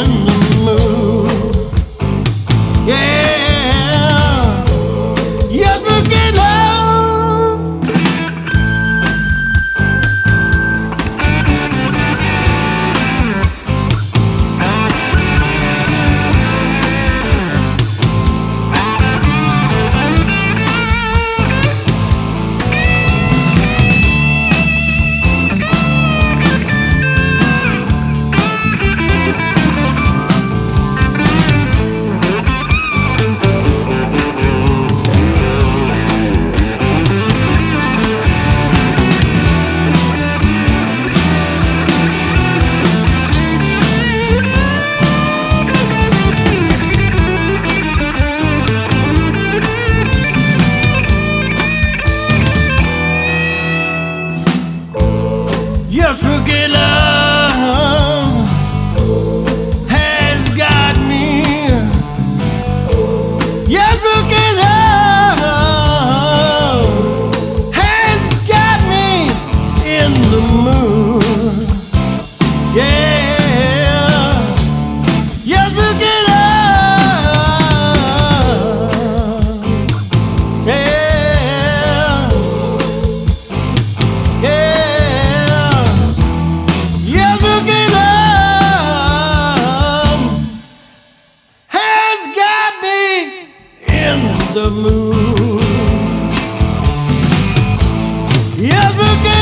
in the mood. Yeah, yes, forget love. Just forget love has got me. Yes, forget love has got me in the mood. Yeah, yes, forget love. Yeah, yeah. Yes, forget love has got me in the mood. Yes, forget